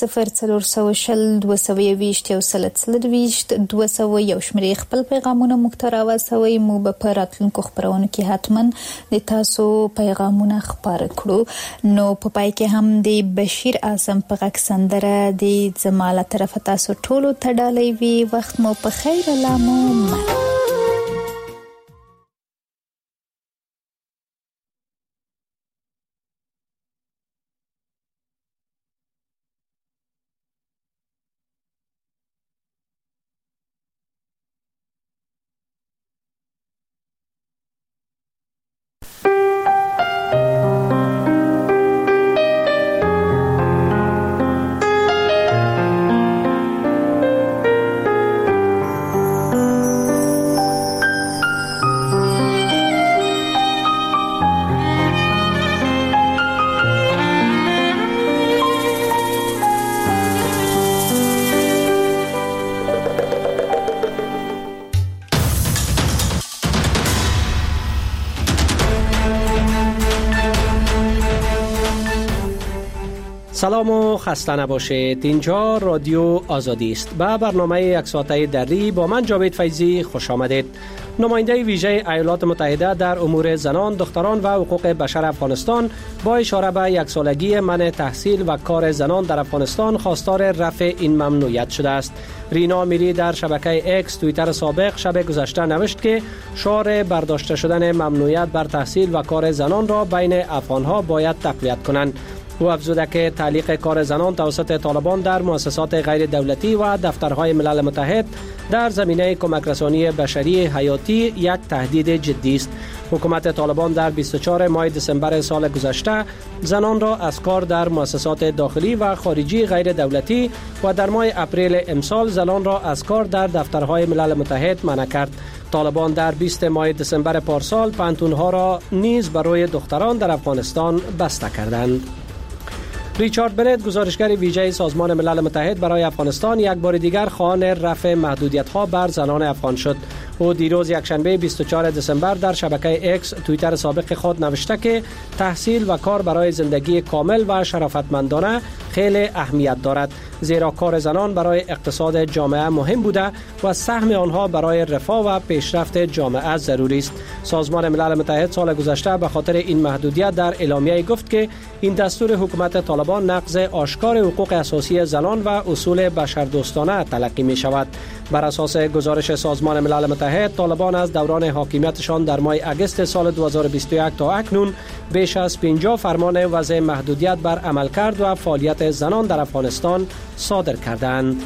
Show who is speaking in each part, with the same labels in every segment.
Speaker 1: 0400 221 222 201 شمېرې خپل پیغامونه موږ ته راوستوئ. موږ به په راتلونکو خپرونو کې حتما د تاسو پیغامونه خپاره کړو. نو په پای کې هم د بشیر اعظم په غږ سندره د زما له طرفه تاسو ټولو ته ډالۍ وي. وخت مو په خیر. الله مو
Speaker 2: سلام و خسته نباشید. اینجا رادیو آزادی است. به برنامه یک ساعته دری با من جاوید فیضی خوش آمدید. نماینده ویژه ایالات متحده در امور زنان، دختران و حقوق بشر افغانستان با اشاره به یک سالگی منع تحصیل و کار زنان در افغانستان خواستار رفع این ممنوعیت شده است. رینا میری در شبکه اکس توییتر سابق شب گذشته نوشت که شعار برداشته شدن ممنوعیت بر تحصیل و کار زنان را بین افغانها باید تقویت کنند. او افزوده که تعلیق کار زنان توسط طالبان در مؤسسات غیر دولتی و دفترهای ملل متحد در زمینه کمک رسانی بشری حیاتی یک تهدید جدی است. حکومت طالبان در 24 ماه دسامبر سال گذشته زنان را از کار در مؤسسات داخلی و خارجی غیر دولتی و در ماه اپریل امسال زنان را از کار در دفترهای ملل متحد منع کرد. طالبان در 20 ماه دسامبر پارسال پانتونها را نیز برای دختران در افغانستان بسته کردند. ریچارد بنت گزارشگر ویژه سازمان ملل متحد برای افغانستان یک بار دیگر خواهان رفع محدودیت‌ها بر زنان افغان شد. او دیروز یکشنبه 24 دسامبر در شبکه اکس توییتر سابق خود نوشته که تحصیل و کار برای زندگی کامل و شرافتمندانه خیلی اهمیت دارد، زیرا کار زنان برای اقتصاد جامعه مهم بوده و سهم آنها برای رفاه و پیشرفت جامعه ضروری است. سازمان ملل متحد سال گذشته به خاطر این محدودیت در اعلامیه گفت که این دستور حکومت طالبان نقض آشکار حقوق اساسی زنان و اصول بشردوستانه تلقی می شود. بر اساس گزارش سازمان ملل متحد، طالبان از دوران حاکمیتشان در ماه اگست سال 2021 تا اکنون بیش از 50 فرمان وضع محدودیت بر عملکرد و فعالیت زنان در افغانستان صادر کردند.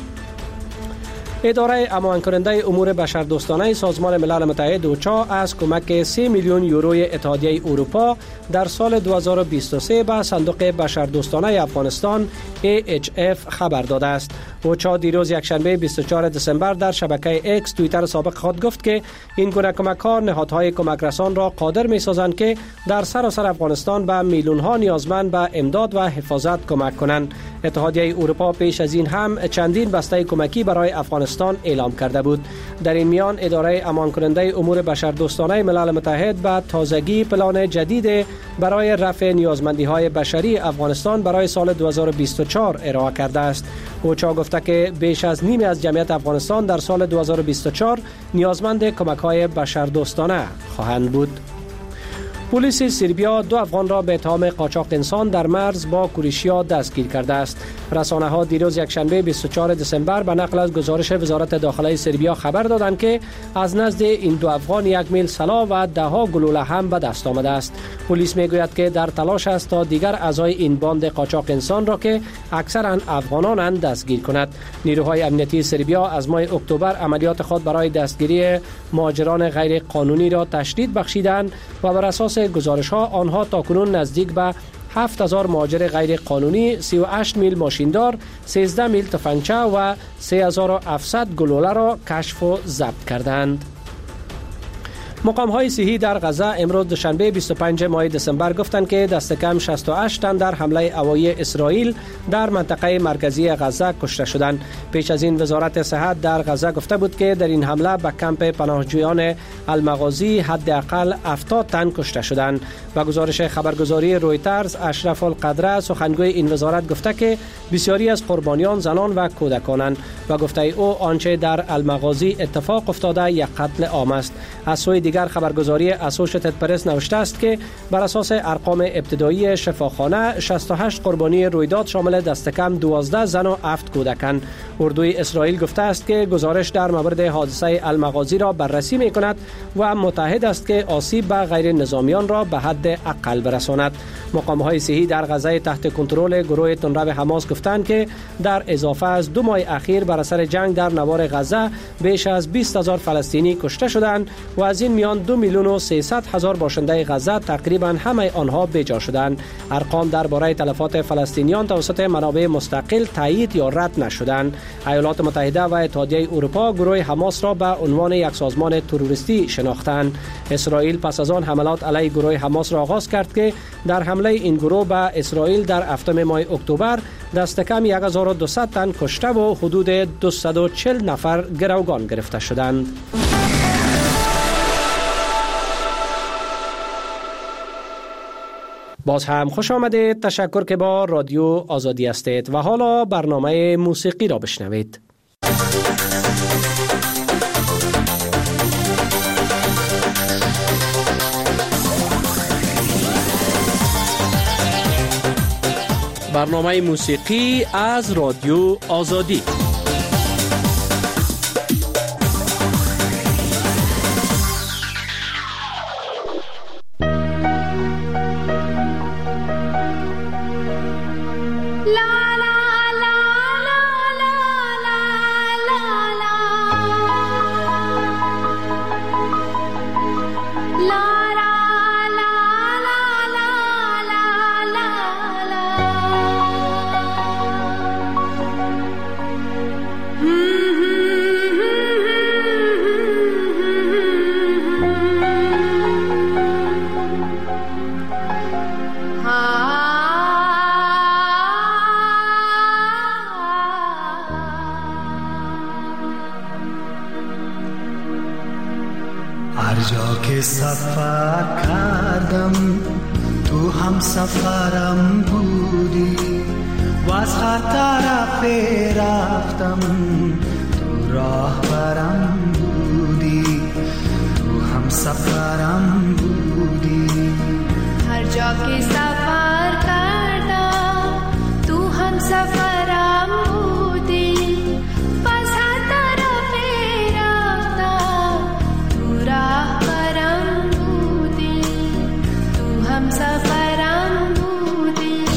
Speaker 2: اداره امان کننده امور بشردوستانه سازمان ملل متحد اوچا از کمک 3 میلیون یوروی اتحادیه اروپا در سال 2023 به صندوق بشردوستانه افغانستان AHF خبر داده است. اوچا دیروز یکشنبه 24 دسامبر در شبکه اکس توییتر سابق خود گفت که این گونه کمک‌ها نهادهای کمک رسان را قادر می‌سازند که در سراسر افغانستان به میلیون‌ها نیازمند به امداد و حفاظت کمک کنند. اتحادیه اروپا پیش از این هم چندین بسته کمکی برای افغانستان اعلام کرده بود. در این میان اداره امان کننده امور بشردوستانه ملل متحد به تازگی پلان جدید برای رفع نیازمندی‌های بشری افغانستان برای سال 2024 ارائه کرده است. اوچا گفته که بیش از نیمی از جمعیت افغانستان در سال 2024 نیازمند کمک‌های بشردوستانه خواهند بود. پلیس سربیا 2 افغان را به اتهام قاچاق انسان در مرز با کروشیا دستگیر کرده است. رسانه‌ها دیروز یکشنبه 24 دسامبر به نقل از گزارش وزارت داخلی سربیا خبر دادند که از نزد این 2 افغان 1 میل سلاح و 10 گلوله هم به دست آمده است. پلیس میگوید که در تلاش است تا دیگر اعضای این باند قاچاق انسان را که اکثرا افغانانند دستگیر کند. نیروهای امنیتی سربیا از ماه اکتبر عملیات خود برای دستگیری مهاجران غیر قانونی را تشدید بخشیدند و بر اساس گزارش‌ها آنها تاکنون نزدیک به 7000 مهاجر غیر قانونی، 38 میل ماشیندار، 13 میل تفنگچه و 3700 گلوله را کشف و ضبط کردند. مقام‌های صحی در غزه امروز دوشنبه 25 ماه دسامبر گفتند که دست کم 68 تن در حمله هوایی اسرائیل در منطقه مرکزی غزه کشته شدند. پیش از این وزارت صحت در غزه گفته بود که در این حمله به کمپ پناهجویان المغازی حداقل 70 تن کشته شدند. و گزارش خبرگزاری رویترز اشرف القدره سخنگوی این وزارت گفته که بسیاری از قربانیان زنان و کودکانند و گفته او آنچه در المغازی اتفاق افتاده یک قتل عام است. از سوی دیگر خبرگزاری اسوشیتد پرس نوشته است که بر اساس ارقام ابتدایی شفاخانه 68 قربانی رویداد شامل دست کم 12 زن و 7 کودکان. اردوی اسرائیل گفته است که گزارش در مورد حادثه المغازی را بررسی می‌کند و متعهد است که آسیب به غیر نظامیان را به حد اقل برساند. مقام‌های صحی در غزه تحت کنترل گروه تندرو حماس گفتند که در اضافه از 2 ماه اخیر بر اثر جنگ در نوار غزه بیش از 20,000 فلسطینی کشته شدند و از این میان 2,300,000 باشنده غزه تقریبا همه آنها بیجا شدند. ارقام درباره تلفات فلسطینیان توسط منابع مستقل تایید یا رد نشدند. ایالات متحده و اتحادیه اروپا گروه حماس را به عنوان یک سازمان تروریستی شناختند. اسرائیل پس از آن حملات علیه گروه حماس را آغاز کرد که در حمله این گروه به اسرائیل در هفتم ماه اکتبر دست کم 1200 تن کشته و حدود 240 نفر گروگان گرفته شدند. باز هم خوش آمدید. تشکر که با رادیو آزادی هستید و حالا برنامه موسیقی را بشنوید. برنامه موسیقی از رادیو آزادی.
Speaker 3: سفر کردم تو هم سفرم بودی و از هر طرف رفتم تو راه برم بودی، تو هم سفرم بودی.
Speaker 4: هر جا که سفر کردم تو هم سفرم بودی و از هر طرف رفتم تو راه سفرم بودی.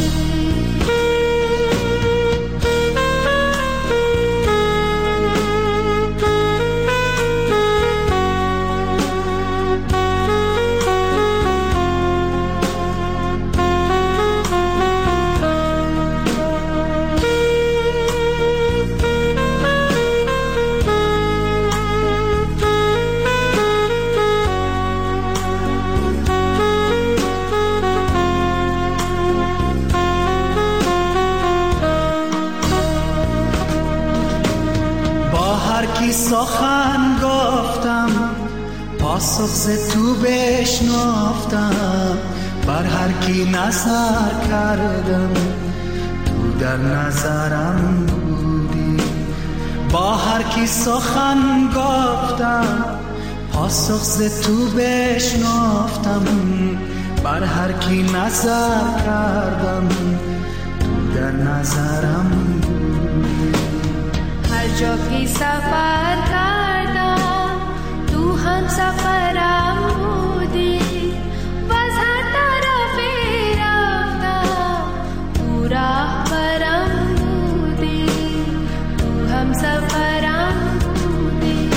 Speaker 3: سخن گفتم پاسخ ز تو بشنافتم، بر هر کی نظر کردم تو در نظرم بودی. با هر کی سخن گفتم پاسخ ز تو بشنافتم، بر هر کی نظر کردم تو در نظرم بودی.
Speaker 4: هر جا که سفر کردم تو هم سفرم بودی و از هر طرف رفتم تو راه برم بودی، تو هم سفرم بودی.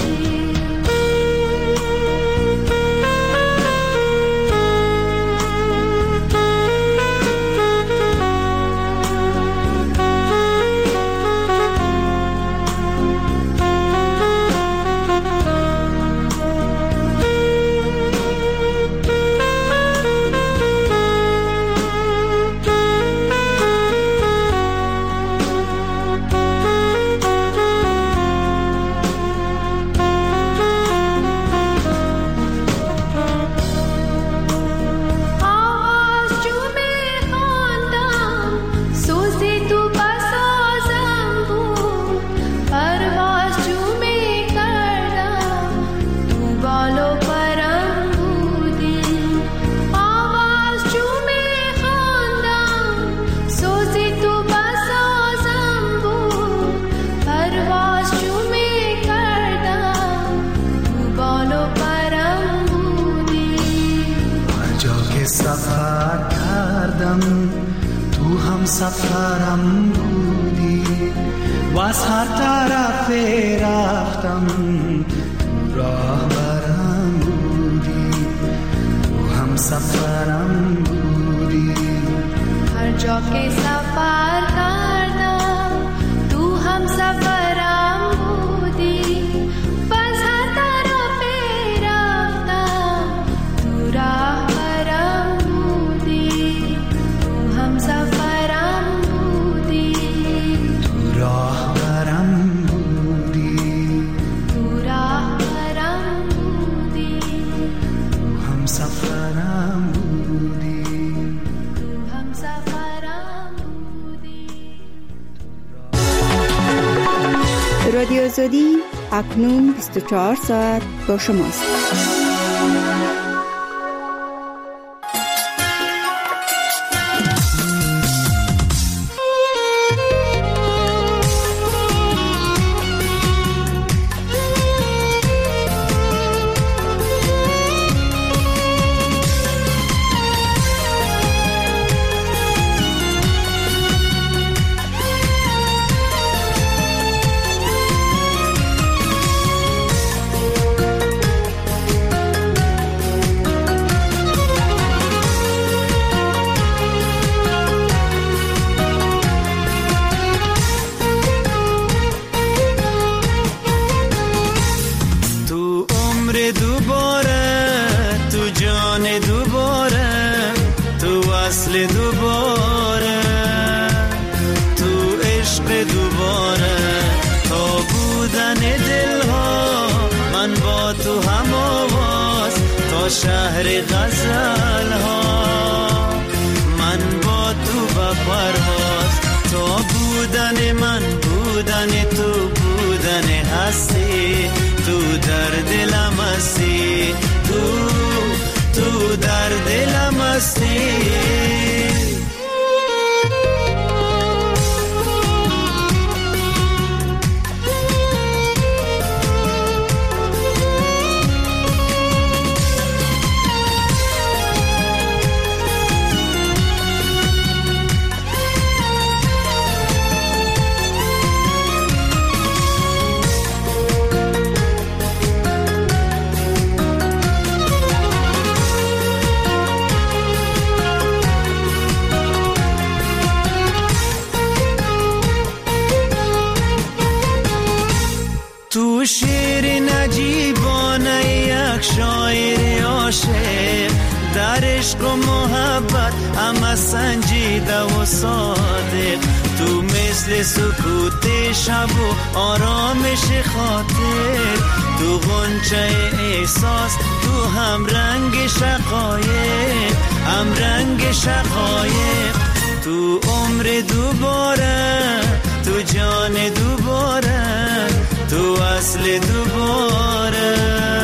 Speaker 3: سفرم بودی و از هر طرف رفتم تو راهبرم بودی، تو هم سفرم بودی.
Speaker 4: هر جا که سفر کردم تو هم سفرم بودی و از هر طرف رفتم تو راهبرم بودی، تو هم سفرم بودی،
Speaker 3: تو راهبرم بودی،
Speaker 4: تو راهبرم بودی،
Speaker 3: تو هم سفرم بودی،
Speaker 4: تو هم سفرم بودی.
Speaker 5: رادیو آزادی اکنون 24 ساعت با شماست.
Speaker 6: شهر غزل ها من با تو و پرواز، تو بودن من بودن تو بودن هستی، تو در دلم هستی، تو در دلم هستی. تو شعر نجیبانه یک شاعر عاشق، در عشق و محبت همه سنجیده و صادق، تو مثل سکوت شب و آرامش خاطر، تو غنچه احساس، تو هم رنگ شقایق، هم رنگ شقایق، تو عمر دوباره، تو جان دوباره، تو اصل دوباره،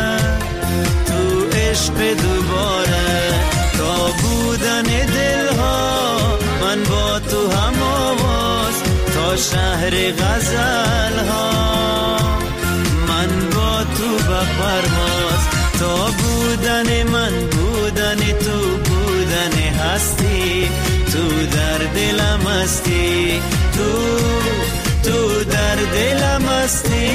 Speaker 6: تو عشق دوباره، تا بودن دلها من با تو هم آواز، تا شهر غزل ها من با تو به پرواز، تا بودن من بودن تو بودن هستی، تو در دلم هستی، تو در دلم هستی.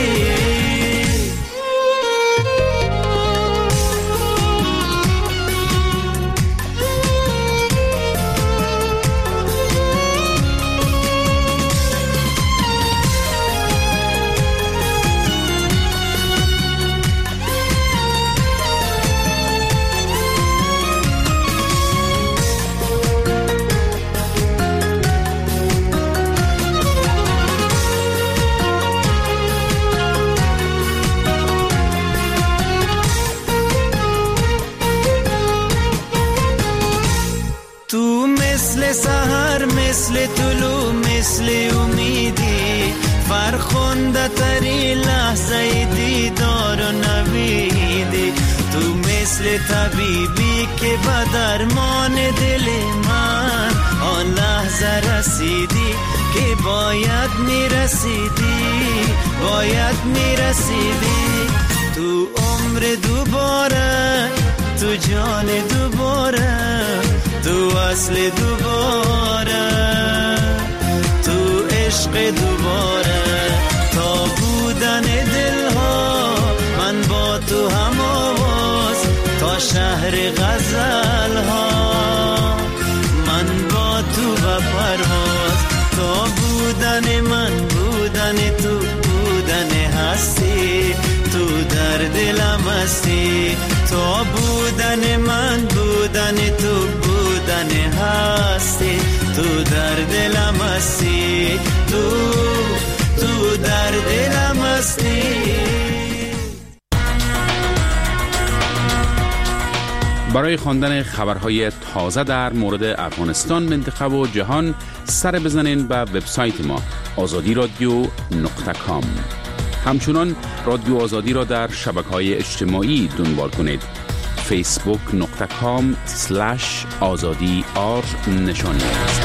Speaker 6: سحر مثل طلوع مثل امیدی، فرخنده تری لحظه دیدار و نویدی، تو مثل طبیبی که به درمان دل من آن لحظه رسیدی که باید میرسیدی، باید میرسیدی، تو عمر دوباره، تو جان دوباره، تو اصل دوباره، عشق دوباره. تا بودن دلها من با تو هم آواز، تا شهر غزل ها من با تو و پرواز. تا بودن من بودن تو، بودن هستی تو در دلم هستی. تا بودن من بودن تو، بودن هستی تو در دلم هستی. تو در دلم هستی.
Speaker 7: برای خواندن خبرهای تازه در مورد افغانستان، منطقه و جهان سر بزنین به وبسایت ما azadi.com. همچنان رادیو آزادی را در شبکه‌های اجتماعی دنبال کنید. facebook.com/azadi_r نشانی است.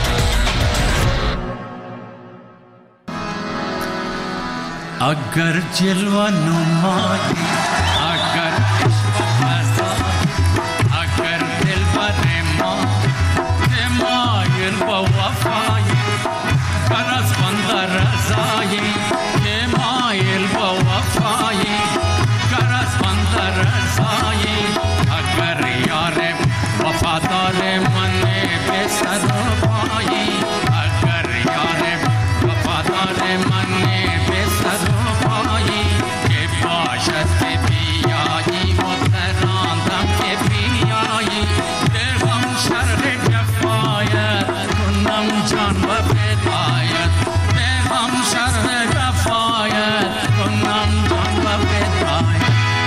Speaker 3: اگر جلوه نمایی، اگر عشق بزار، اگر دل بر ما مایل با وفایی، گر از بند رضایی مایل با وفایی، گر از بند رضایی. اگر یار وفادار من به سر و پایی، اگر یار وفادار من به سر و پایی، که باشد که بیایی متراندم که بیایی، دلم شرح جفایت کنم جان و فدایت، دلم شرح جفایت کنم جان و فدایت.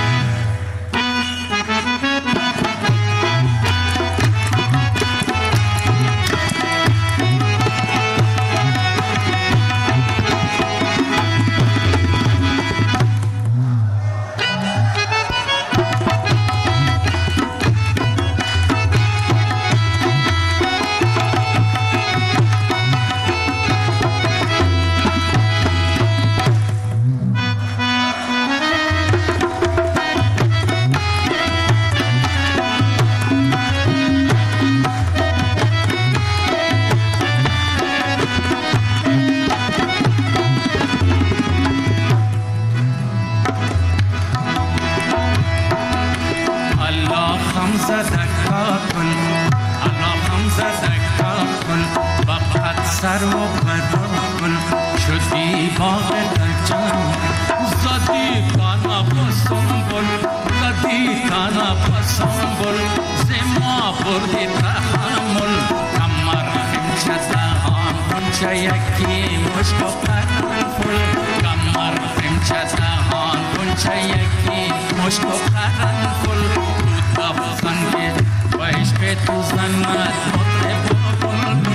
Speaker 3: سر و بداخل شدی باغ دلجان، زدی کانا بسنبل، زدی کانا بسنبل، زما بردی تحمل. کمر خمچه دهان کنچه یکی مشک و قرنفل، کمر خمچه دهان کنچه یکی مشک و قرنفل. تو دفزنگی و عشق تو زند مطرب و بلبل،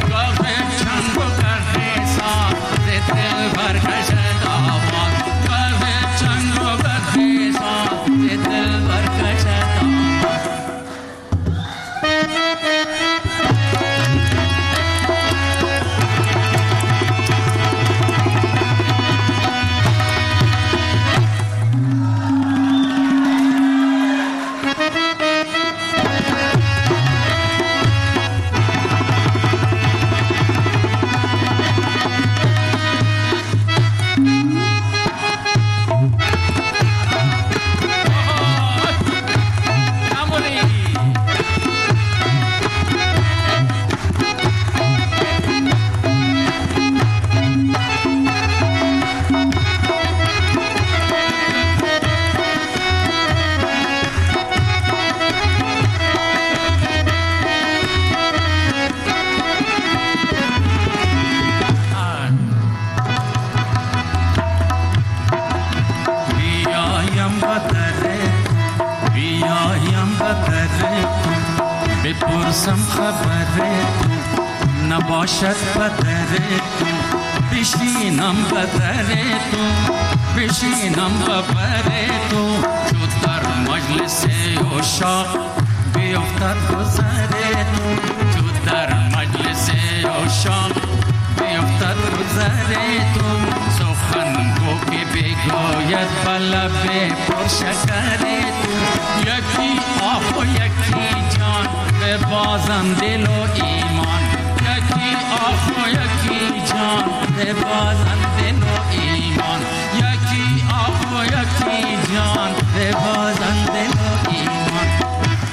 Speaker 3: بپرسم خبره تو نباشد بدره تو، بشینم بدره تو، بشینم ببره تو. چو در مجلس عشاق بیفتد گذره تو، چو در مجلس عشاق بیفتد گذره تو. سخن گو که بگوید بلب پرشکره تو، یکی آه و یکی جان به بازم دل و ایمان، یکی آه و یکی جان ببازند دل و ایمان یکی آه و یکی جان ببازند دل و ایمان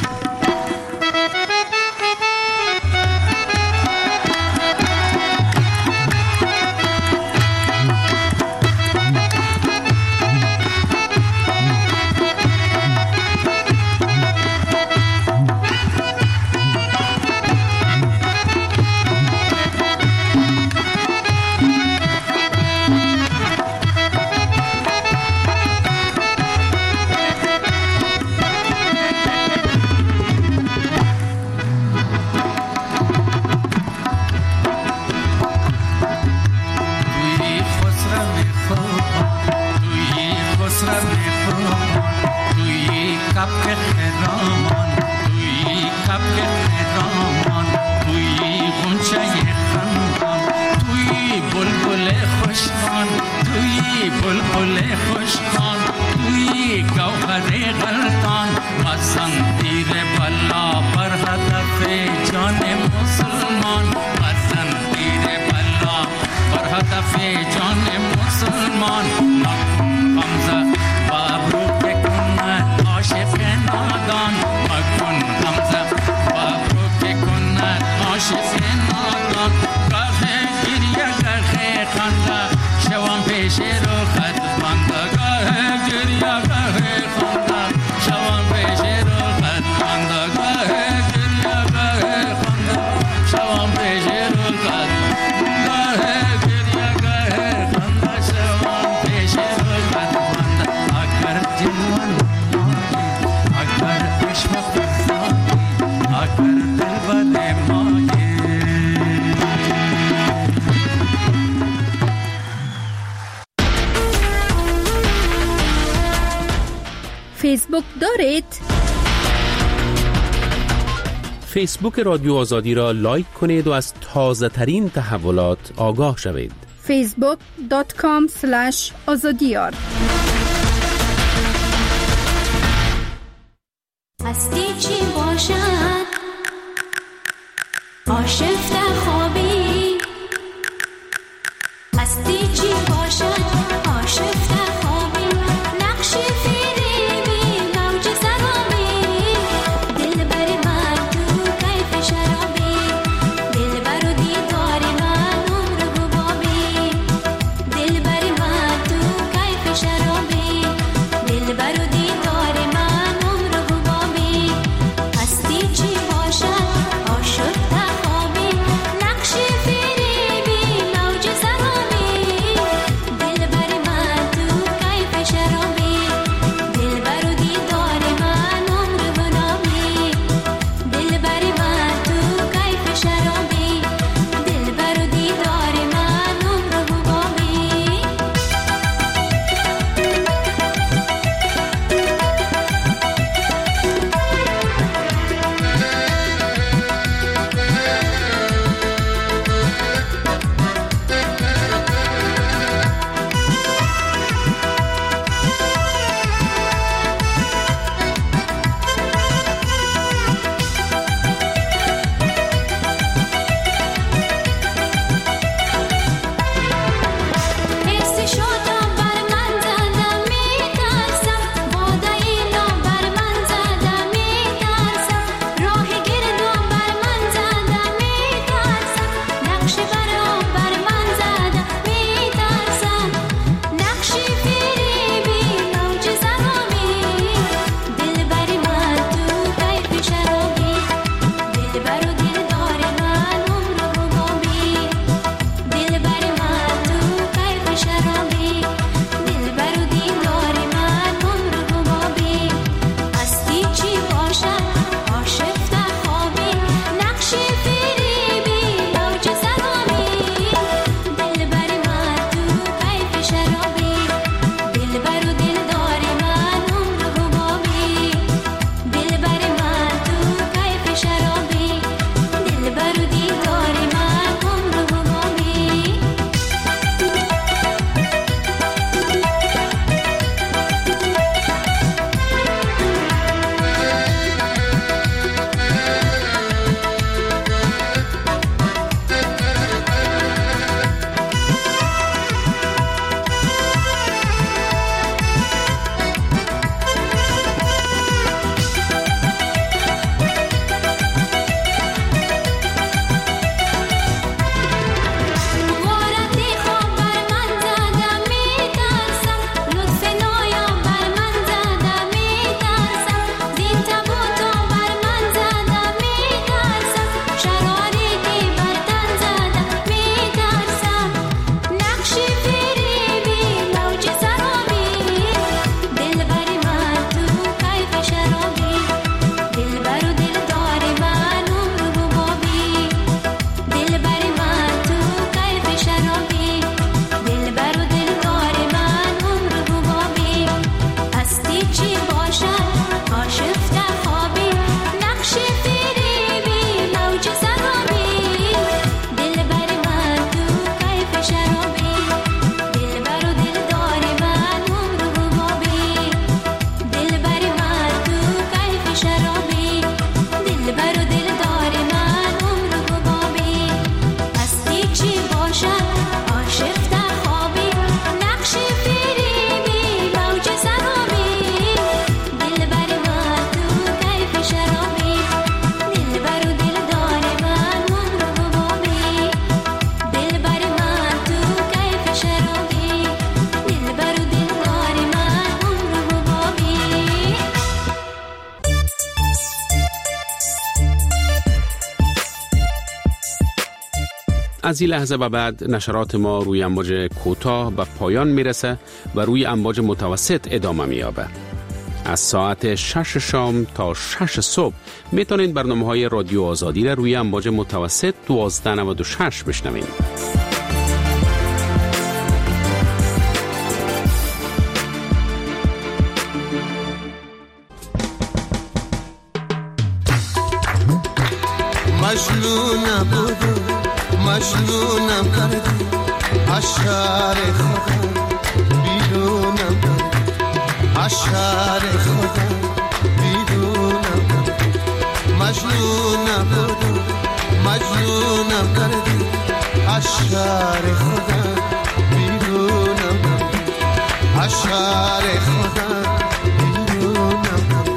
Speaker 5: فیسبوک دارید؟
Speaker 7: فیسبوک رادیو آزادی را لایک کنید و از تازه ترین تحولات آگاه شوید.
Speaker 5: facebook.com/azadiyar
Speaker 4: هستی چی باشد آشفته خوابی هستی چی باشد آشفته خوابی نقشی فریبی موج سرامی دل بری من تو کیف شرابی دل برو دیدار من عمر گبابی دل بری من تو کیف شرابی دل برو دیدار من عمر گبابی هستی چی باشد آشفته خوابی
Speaker 7: از این لحظه به بعد نشرات ما روی امواج کوتاه به پایان میرسه و روی امواج متوسط ادامه میابه. از ساعت 6 شام تا 6 صبح میتونید برنامه‌های رادیو آزادی را روی امواج متوسط 1296 بشنوید.
Speaker 8: مجنونم بودم مجنونم کردی از شهر خودم بیرونم کردی از شهر خودم بیرونم کردی مجنونم بودم مجنونم کردی از شهر خودم بیرونم کردی از شهر خودم بیرونم کردی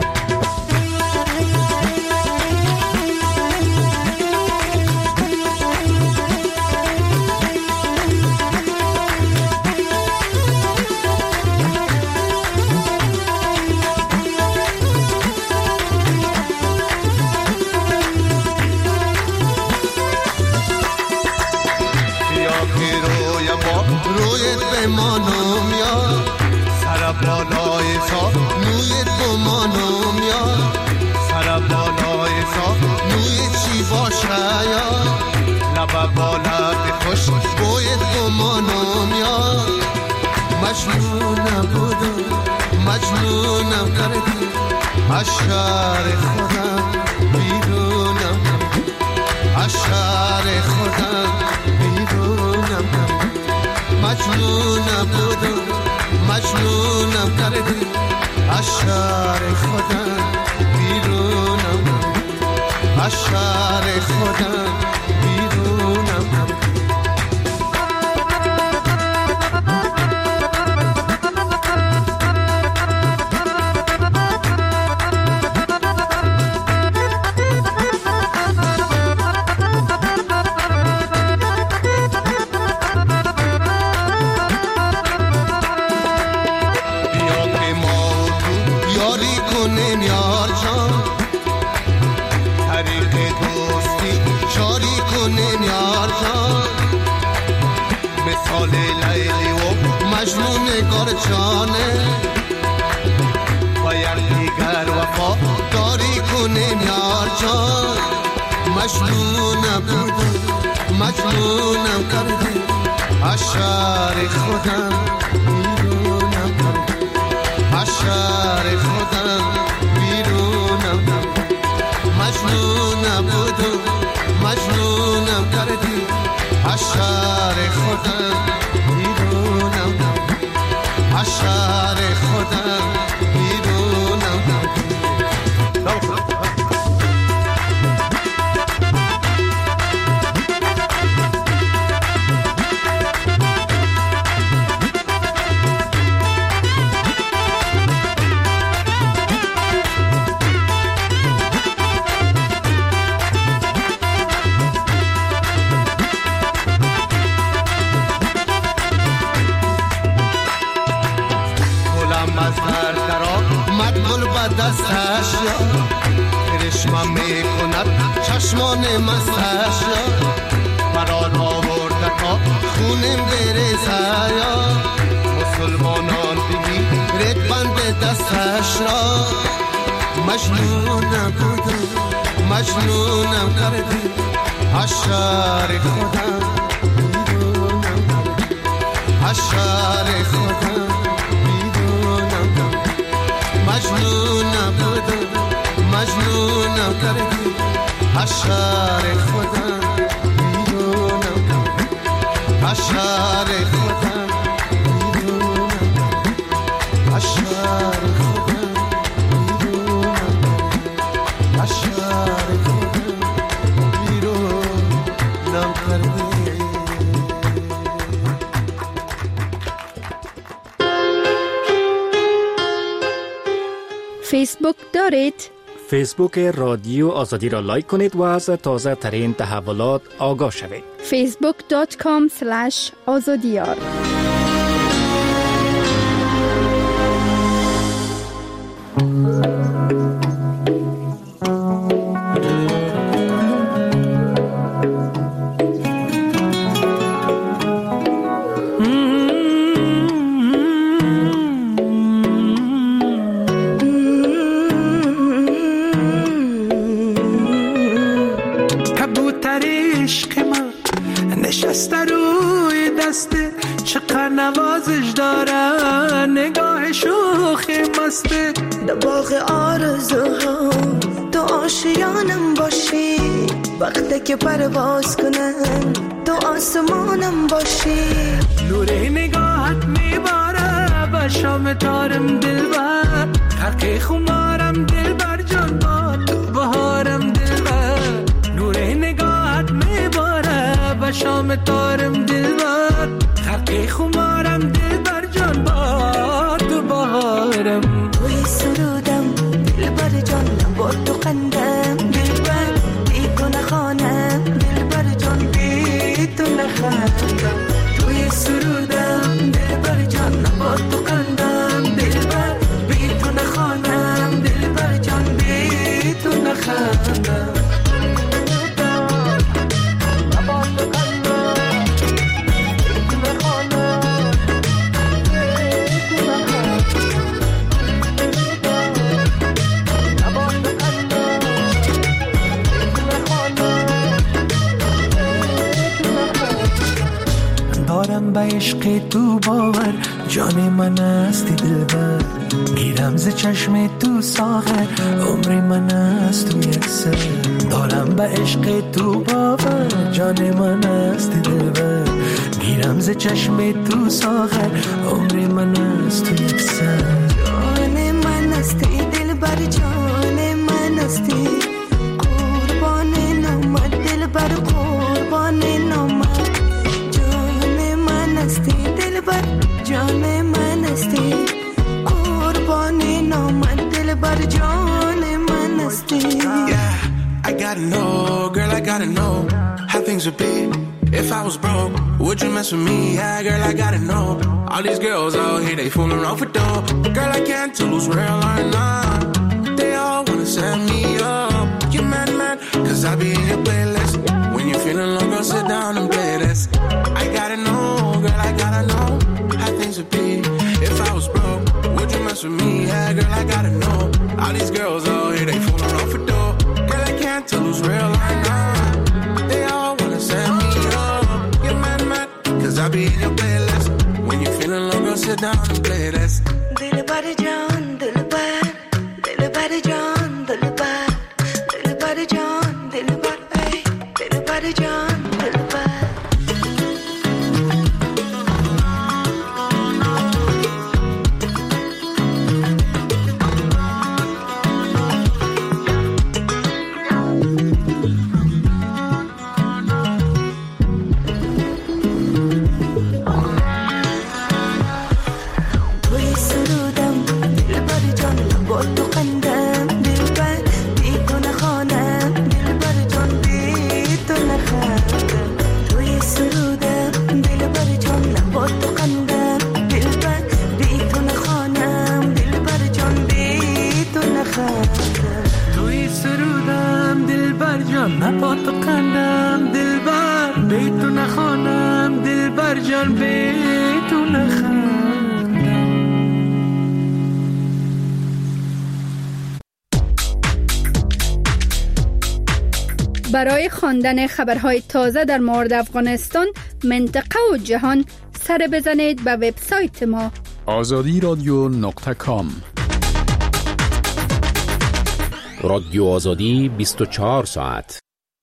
Speaker 8: بمانم یا سر بالای سا نویت بمانم یا سر بالای سا نویت چی باشه یا لب بالا خوش بویت بمانم یا مجنونم بودم مجنونم کردی از شهر خودم بیرونم از شهر خودم بیرونم مجنونم بودم مجنونم کردی از شهر خودم بیرونم از شهر خودم بیرونم جانه باید دیگر وفا داری کنیم یار جان مجنونم بودم مجنونم کردی از شهر خودم بیرونم کردی از شهر خودم بیرونم کردی مجنونم بودم مجنونم کردی از شهر خودم بیرونم کردی از شهر خودم بیرونم دستش یا کرشمم میکند چشمان مستش یا برات آورده تا خونم بریزه یا مسلمانان بگی رد بند دستش را مجنونم بودم مجنونم کردی از شهر خودم بیرونم از شهر خودم مجنونم بودم مجنونم کردی از شهر خودم بیرونم از شهر خودم بیرونم از شهر خودم بیرونم از شهر خودم بیرونم کردی
Speaker 5: فیسبوک دارید؟
Speaker 9: فیسبوک رادیو آزادی را لایک کنید و از تازه ترین تحولات آگاه شوید.
Speaker 5: facebook.com/azadiyar
Speaker 3: عشق نوازش دارن، نگاه شوخی مسته
Speaker 10: در باغ آرزوها تو آشیانم باشی، وقتی که پرواز کنم تو آسمانم باشی.
Speaker 3: نور نگاهت میباره به شام تارم دلبر، حرک خمارم دلبر جان با تو بهارم دلبر. نور نگاهت میباره به شام تارم دلبر، حرک خمارم دلبر جان با تو بهارم.
Speaker 10: توی سرودم دلبر جان با تو قندم دلبر، بی تو نخوانم دلبر جان بی تو نخوانم. توی سرودم دلبر جان با تو قندم دلبر، بی تو نخوانم دلبر جان بی تو نخوانم.
Speaker 3: دارم به عشق تو باور، جان من هستی دلبر. گیرم ز چشم تو ساغر، عمر من هست تو یک سر. دارم به عشق تو باور، جان من هستی دلبر. گیرم ز چشم تو ساغر، عمر من هست تو یک سر.
Speaker 10: جان من هستی دلبر، جان من هستی، قربان نامت دلبر، قربان نامت. دلبر جان من هستی، قربان نامت دلبر جان من هستی.
Speaker 11: Yeah, I gotta know, girl, I gotta know how things would be if I was broke. Would you mess with me? Yeah, girl, I gotta know. All these girls out here, they fooling around for dough. Girl, I can't tell who's real or not. They all wanna set me up. You mad, cause I be in your playlist. When you're feeling low, girl, sit down and play this. I gotta know, girl, I gotta know how things would be if I was broke. Would you mess with me? Yeah, girl, I gotta know. All these girls out here, they fooling around for dough. Girl, I can't tell who's real or not. They all wanna set me up. You're mad, cause I be in your playlist. When you're feeling low, girl, sit down and play this.
Speaker 10: Dilbar John, Dilbar, Dilbar John, Dilbar, Dilbar John, Dilbar, hey, Dilbar John, Dilbar.
Speaker 5: برای خواندن خبرهای تازه در مورد افغانستان، منطقه و جهان، سر بزنید به وبسایت ما
Speaker 7: azadiradyo.com. رادیو آزادی 24 ساعت.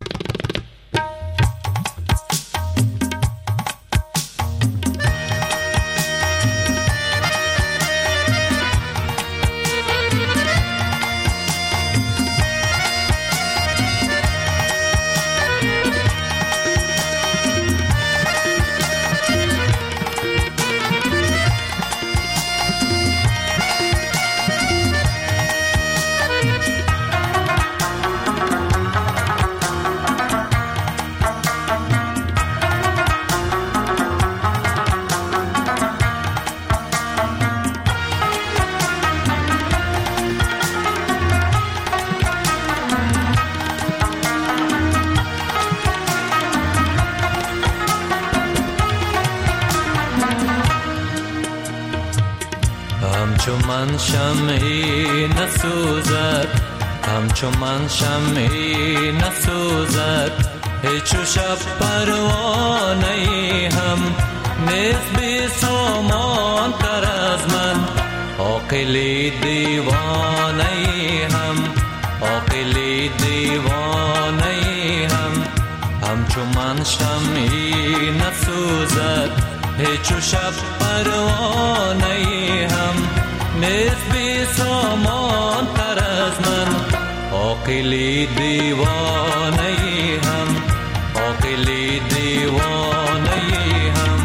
Speaker 12: من شمعی نسوزد، همچو من شمعی نسوزد، هیچ شب پروانه هم نیست بی سامان تر از من. عاقل دیوانه هم، عاقل دیوانه هم، همچو من شمعی نسوزد هیچ و شب پروانه هم. نیست بی سامان تر از من. عاقل دیوانه هم، عاقل دیوانه هم.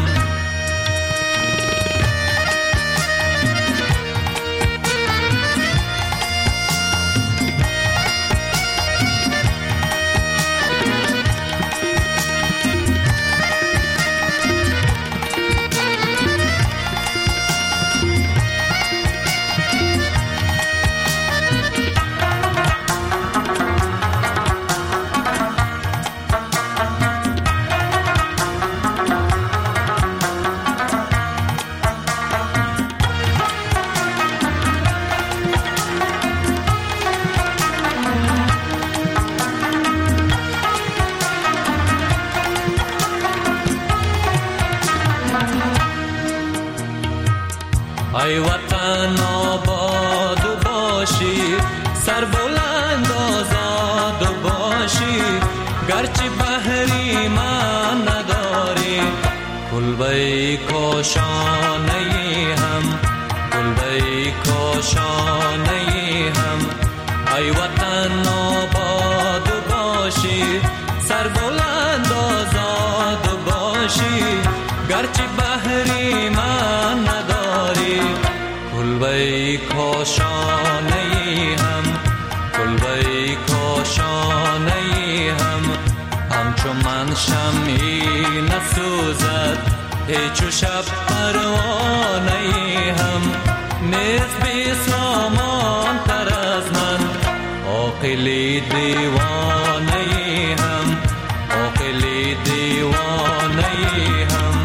Speaker 12: ای وطن آباد باشی، سر بلند آزاد باشی، گرچه بحری من نداری، کلبه کاشانه هم، کلبه کاشانه هم. ای وطن آباد باشی، سر بلند آزاد باشی، گرچه بحری من نداری، کلبه کاشانه هم، کلبه کاشانه هم، همچو من شمعی نسوزد هیچ و شب پروانه هم. نیست بی سامان تر از من. عاقل دیوانه هم، عاقل دیوانه هم.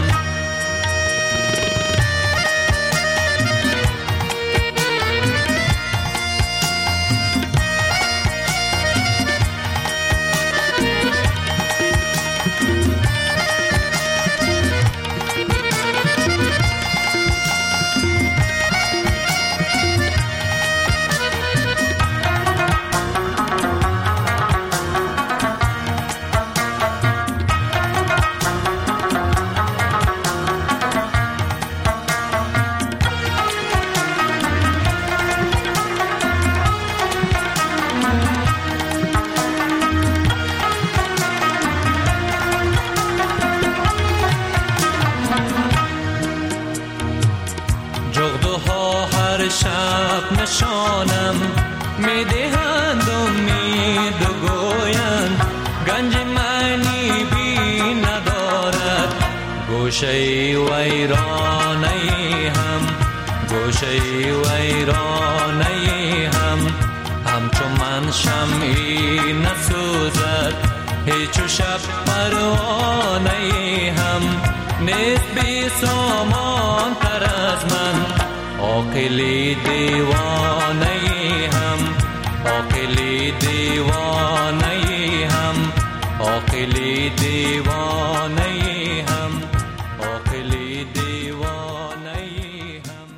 Speaker 12: جغدوها هر شب نشانم میدهند امید و گویند گنج معنی بی ندارد. گوشه ویرانه هم، گوشه ویرانه هم، همچو من شمعی نسوزد هیچ و شب پروانه هم. نیست بی سامان تر از من. عاقل دیوانه هم، عاقل دیوانه هم، عاقل دیوانه هم، عاقل دیوانه هم.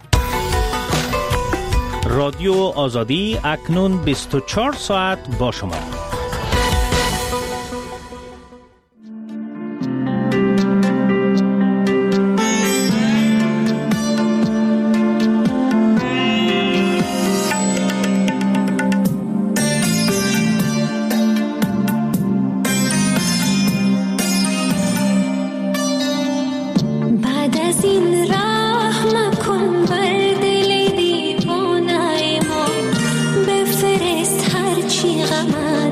Speaker 9: رادیو آزادی اکنون 24 ساعت با شما.
Speaker 4: بفرست هرچی غم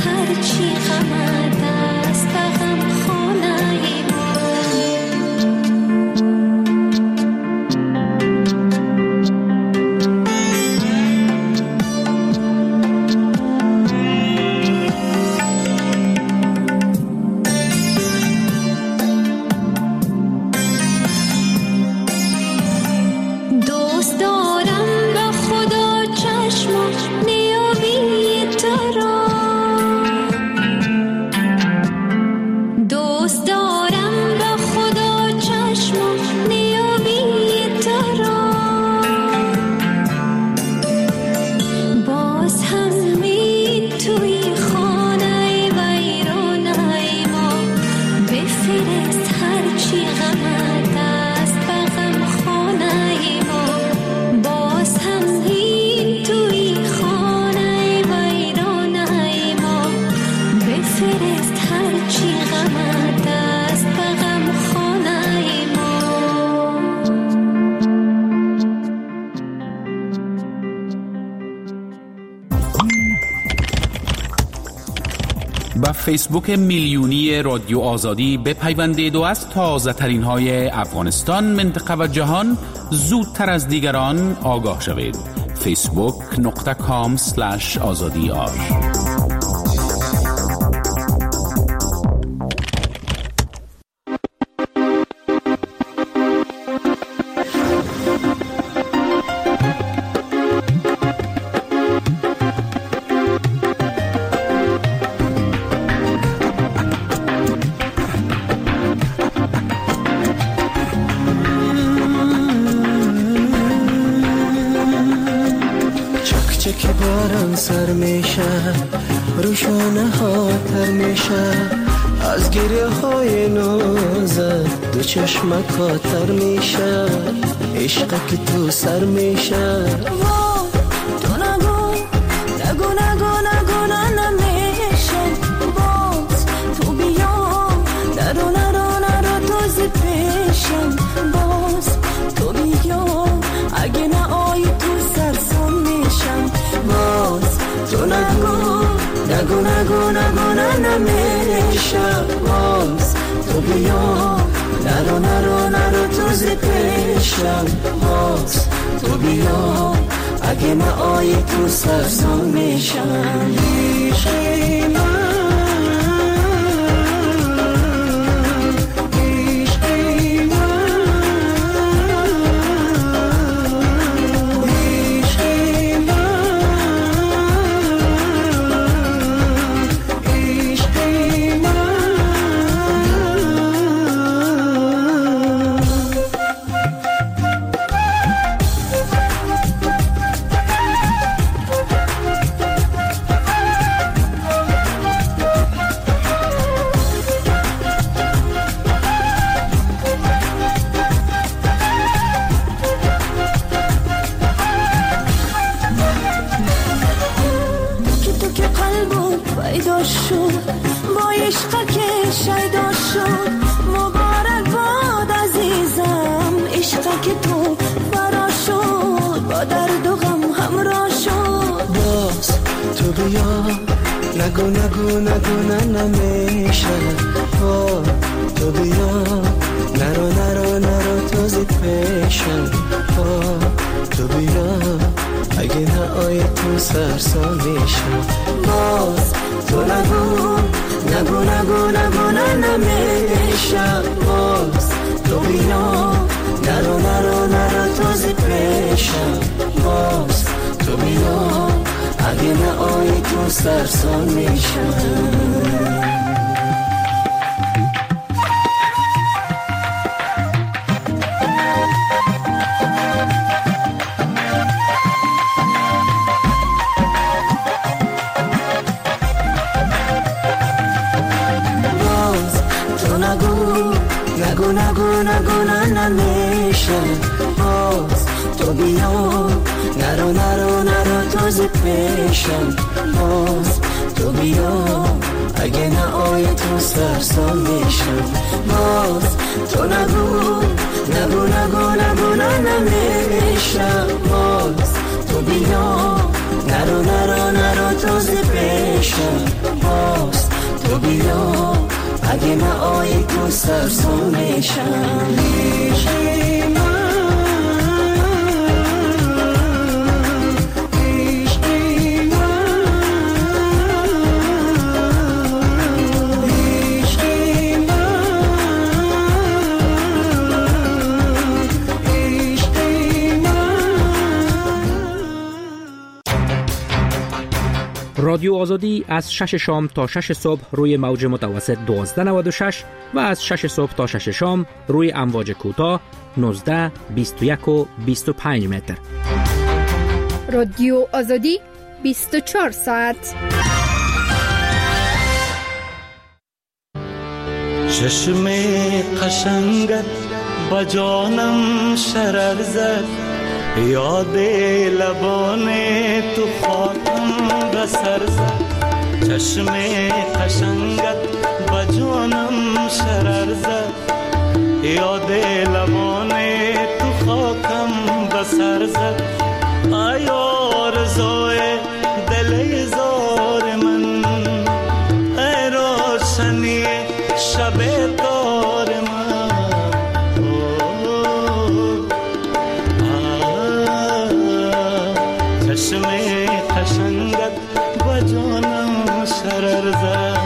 Speaker 4: هرچی غمت است به غم خانه ما. دوست دارم به خدا چشم نیابی تو را، دوست دارم به خدا چشم نیابی تو را، باز هم می توی خانه ویرانه ما، بفرست هرچی غمت است به غم خانه ما، باز هم می توی خانه ویرانه ما، بفرست هرچی غمت است به غم خانه ما.
Speaker 7: با فیسبوک میلیونی رادیو آزادی بپیوندید و از تازه ترین های افغانستان، منطقه و جهان زودتر از دیگران آگاه شوید. facebook.com/azadiar.
Speaker 3: که باران سر میشه، روشانه ها تر میشه، از گریه های نازت دو چشم کاتر میشه، عشق که تو سر میشه. تو نگو نگو نگو نگو نمیشه، باز تو بیا نرو نرو نرو تازه پیشم، باز تو بیا اگه نه آی تو سرسان میشم، باز تو نگو نگو نگو نگو نمیشه، باز تو بیا نرو نرو نرو تازه پیشم، باز تو بیا اگه نه آی تو سرسان میشم. عشقی من پیدا شد، با عشق که شیدا شد، مبارک باد عزیزم، عشق که تو فرا شد، با درد و غم همراه شد، باز تو بیا نگو نگو نگو نمیشه، تو بیا نرو نرو نرو تازه پیشم، تو بیا اگه نه آی تو سرسان میشم، باز تو نگو نگو نگو نگو نمیشه، باز تو بیا نرو نرو نرو تازه پیشم، باز تو بیا اگه نه آی تو سرسان میشم. نگو نگو نگو نمیشه، باز تو بیا نرو نرو نرو تازه پیشم، باز تو بیا اگه نه آی تو سرسان میشم، باز تو نگو نگو نگو نگو نمیشه، باز تو بیا نرو نرو نرو تازه پیشم، باز
Speaker 10: تو بیا اگه نه آیی تو سرسون میشم عشقی من
Speaker 13: رادیو آزادی از 6 شام تا 6 صبح روی موج متوسط 1296 و از 6 صبح تا 6 شام روی امواج کوتاه 19، 21 و 25 متر.
Speaker 5: رادیو آزادی 24 ساعت.
Speaker 6: چشم قشنگت با جانم شرر زد، یاد لبان تو خاکم بسر زد. چشم قشنگت با جانم شرر زد، یاد لبان تو خاکم بسر زد. ای آرزوی دل زار من، ای روشنی شب دار من. چشم قشنگت با جانم شرر زد.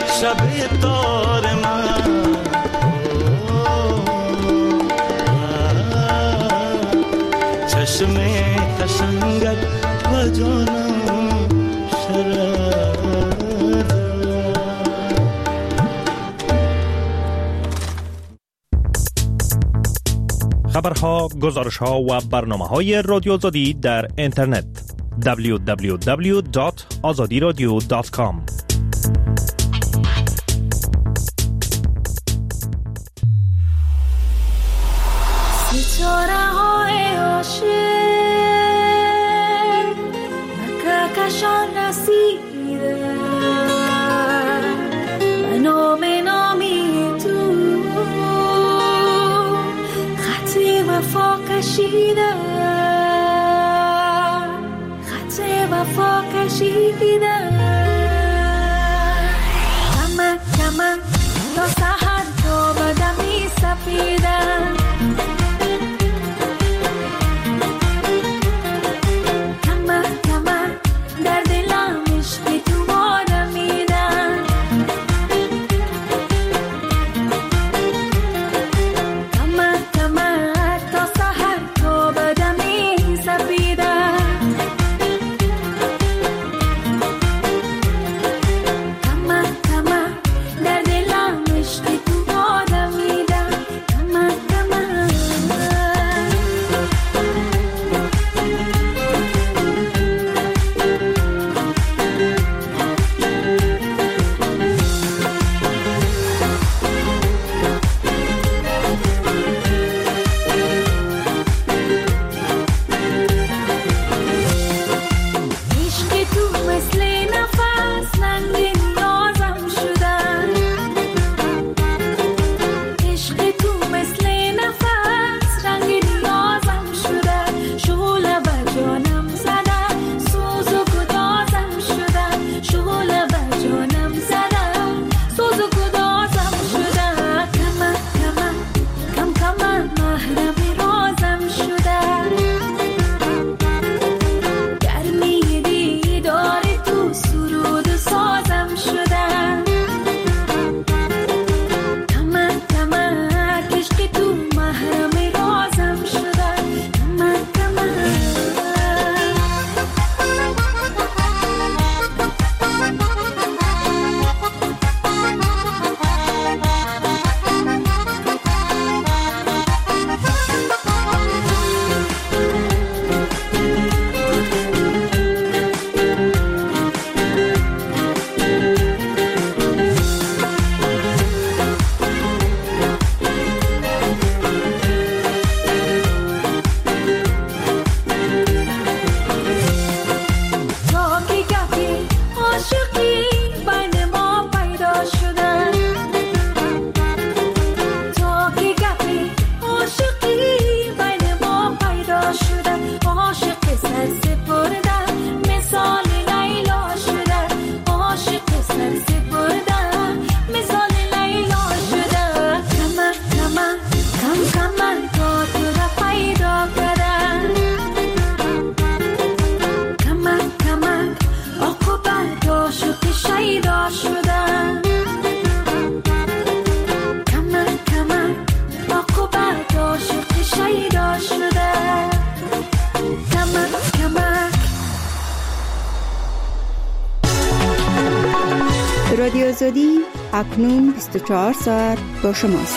Speaker 6: شب تار من چشم قشنگت و جانم شرر.
Speaker 14: خبرها، گزارشها و برنامه‌های رادیو آزادی در اینترنت www.azadiradio.com.
Speaker 4: ستاره‌های عاشق کهکشان رسیده به نامی تو خط وفا کشیده، خط وفا کشیده. کمک کمک تا سحر تا بدمی سفیده،
Speaker 15: رادیو آزادی اکنون 24 ساعت با شماست.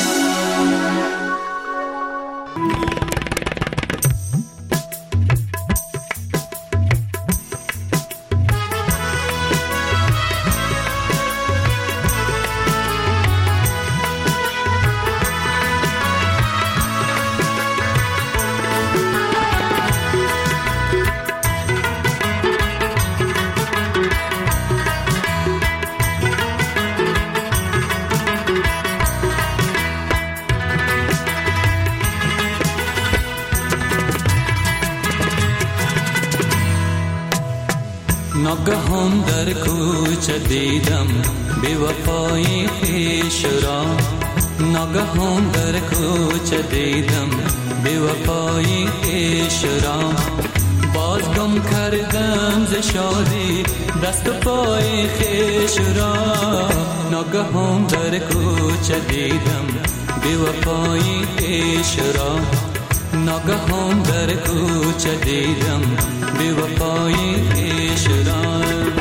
Speaker 12: ناگهان در کوچه دیدم بی وفایی خویش را، ناگهان در کوچه دیدم بی وفایی خویش را، باز گم کردم ز شادی دست و پای خویش را، ناگهان در کوچه دیدم بی وفایی خویش را، ناگهان در کوچه دیدم بی وفایی خویش را.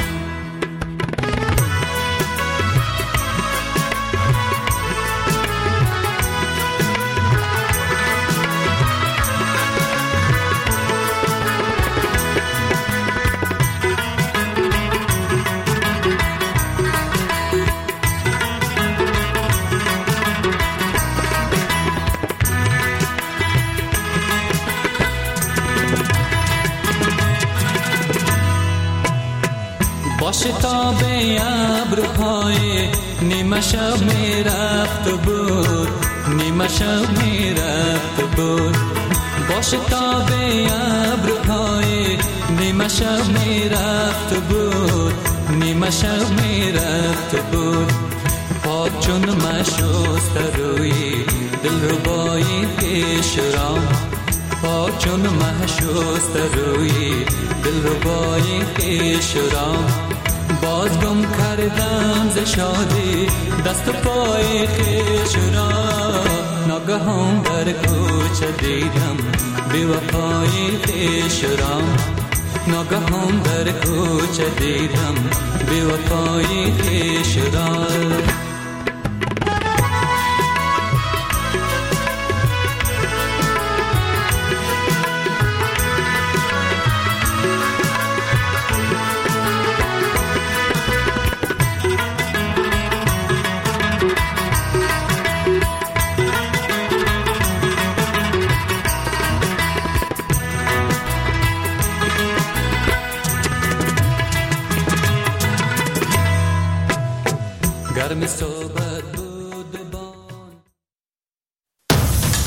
Speaker 12: با شتاب ابروهای نیمه شب می رفت بود، نیمه شب می رفت بود. با شتاب ابروهای نیمه شب می رفت بود، نیمه شب می رفت بود. پاک چون مشوست روی دلربایی خویش را، پاک چون مشوست روی دلربایی خویش را. باز گم کردم ز شادی دست و پای خویش را. ناگهان در کوچه دیدم بی وفایی خویش را. ناگهان در کوچه دیدم بی وفایی خویش را. گرم صبح